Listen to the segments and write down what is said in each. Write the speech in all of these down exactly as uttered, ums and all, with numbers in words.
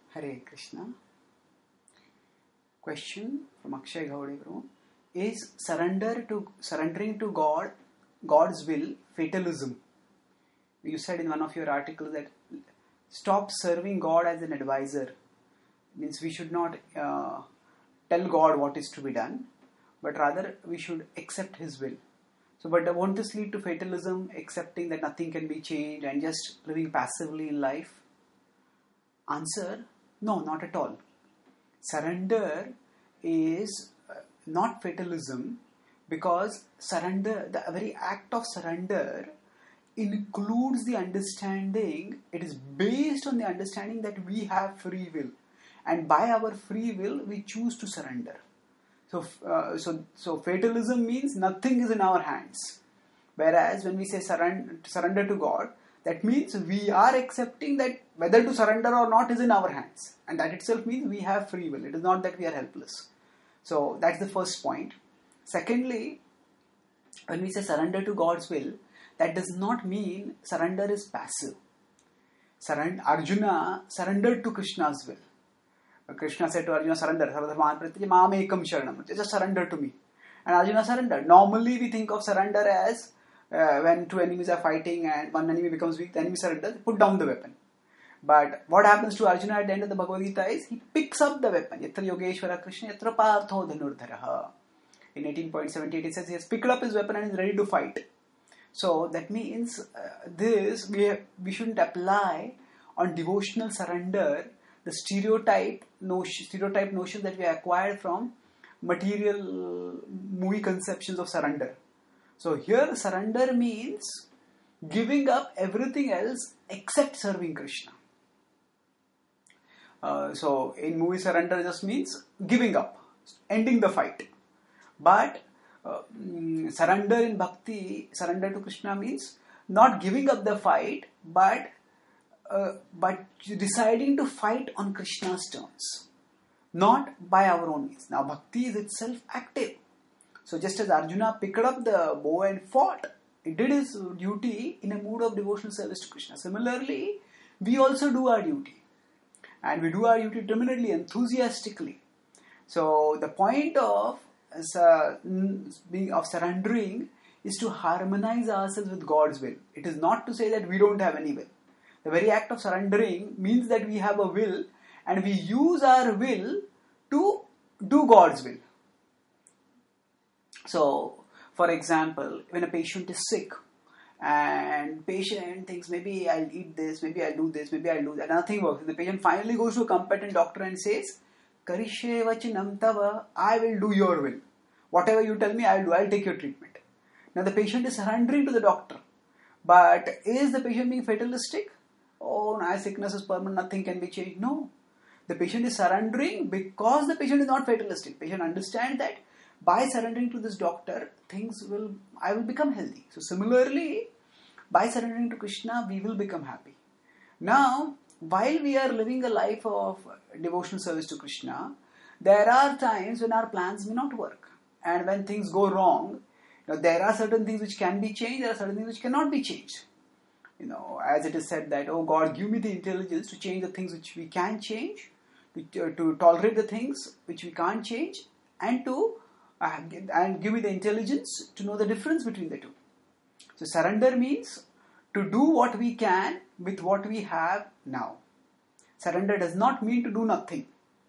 Hare Krishna. Question from Akshay Gowde. Is surrender to surrendering to God, God's will, fatalism? You said in one of your articles that stop serving God as an advisor. Means we should not uh, tell God what is to be done, but rather we should accept His will. So, but won't this lead to fatalism, accepting that nothing can be changed and just living passively in life? Answer: no, not at all. Surrender is not fatalism, because surrender, the very act of surrender, includes the understanding, it is based on the understanding that we have free will, and by our free will we choose to surrender. So, uh, so, so fatalism means nothing is in our hands. Whereas when we say surrender, surrender to God, that means we are accepting that whether to surrender or not is in our hands. And that itself means we have free will. It is not that we are helpless. So that's the first point. Secondly, when we say surrender to God's will, that does not mean surrender is passive. Surrender, Arjuna surrendered to Krishna's will. Krishna said to Arjuna, surrender. Just surrender to me. And Arjuna surrendered. Normally we think of surrender as uh, when two enemies are fighting and one enemy becomes weak, the enemy surrenders, put down the weapon. But what happens to Arjuna at the end of the Bhagavad Gita is he picks up the weapon. Yatra Yogeshwara Krishna Yatra Partho Dhanurdharaha. In eighteen point seven eight it says he has picked up his weapon and is ready to fight. So that means uh, this we have, we shouldn't apply on devotional surrender the stereotype notion, stereotype notion that we acquired from material movie conceptions of surrender. So here surrender means giving up everything else except serving Krishna. Uh, so in movie surrender just means giving up, ending the fight. But uh, surrender in bhakti, surrender to Krishna means not giving up the fight, but uh, but deciding to fight on Krishna's terms, not by our own means. Now bhakti is itself active. So just as Arjuna picked up the bow and fought, he did his duty in a mood of devotional service to Krishna. Similarly, we also do our duty. And we do our duty determinedly, enthusiastically. So the point of uh, being of surrendering is to harmonize ourselves with God's will. It is not to say that we don't have any will. The very act of surrendering means that we have a will and we use our will to do God's will. So, for example, when a patient is sick and patient thinks maybe I'll eat this, maybe I'll do this, maybe I'll do that, nothing works. The patient finally goes to a competent doctor and says, Karishe vachinam tava, I will do your will. Whatever you tell me, I'll do, I'll take your treatment. Now the patient is surrendering to the doctor. But is the patient being fatalistic? Oh, my sickness is permanent, nothing can be changed. No. The patient is surrendering because the patient is not fatalistic. Patient understands that by surrendering to this doctor, things will, I will become healthy. So similarly, by surrendering to Krishna, we will become happy. Now, while we are living a life of devotional service to Krishna, there are times when our plans may not work. And when things go wrong, you know, there are certain things which can be changed, there are certain things which cannot be changed. You know, as it is said that, oh God, give me the intelligence to change the things which we can change, to, uh, to tolerate the things which we can't change, and to uh, and give me the intelligence to know the difference between the two. So surrender means to do what we can with what we have now. Surrender does not mean to do nothing.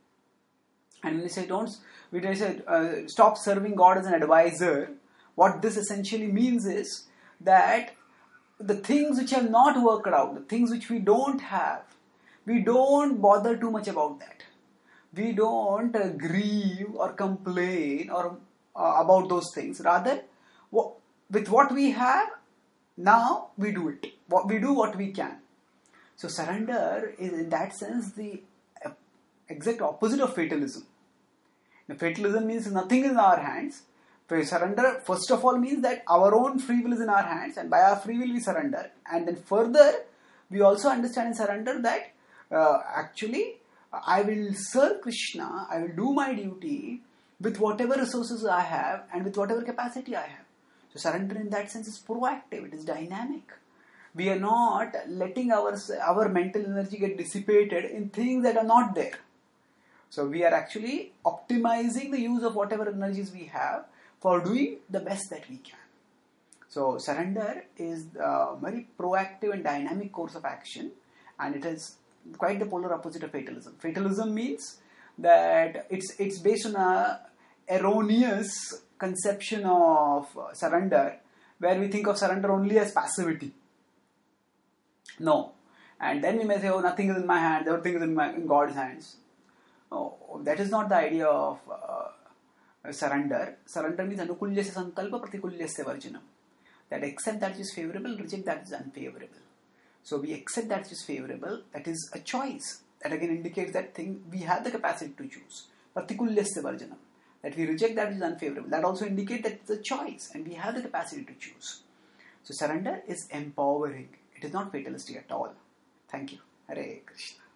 And when we say don't, we say uh, stop serving God as an advisor, what this essentially means is that the things which have not worked out, the things which we don't have, we don't bother too much about that. We don't uh, grieve or complain or uh, about those things. Rather, w- with what we have, now we do it. What we do what we can. So surrender is in that sense the uh, exact opposite of fatalism. Now, fatalism means nothing is in our hands. Surrender, first of all, means that our own free will is in our hands, and by our free will we surrender. And then further, we also understand in surrender that uh, actually I will serve Krishna, I will do my duty with whatever resources I have and with whatever capacity I have. So surrender in that sense is proactive, it is dynamic. We are not letting our, our mental energy get dissipated in things that are not there. So we are actually optimizing the use of whatever energies we have for doing the best that we can. So surrender is a very proactive and dynamic course of action, and it is quite the polar opposite of fatalism. Fatalism means that it's it's based on a erroneous conception of surrender, where we think of surrender only as passivity. No. And then we may say, oh, nothing is in my hands, everything is in, my, in God's hands. No, that is not the idea of uh, surrender. Surrender means anukulyasya sankalpa pratikulyasya varjanam. That accept that which is favorable, reject that which is unfavorable. So we accept that which is favorable, that is a choice. That again indicates that thing we have the capacity to choose. Pratikulyasya varjanam. That we reject that which is unfavorable. That also indicates that it's a choice and we have the capacity to choose. So surrender is empowering. It is not fatalistic at all. Thank you. Hare Krishna.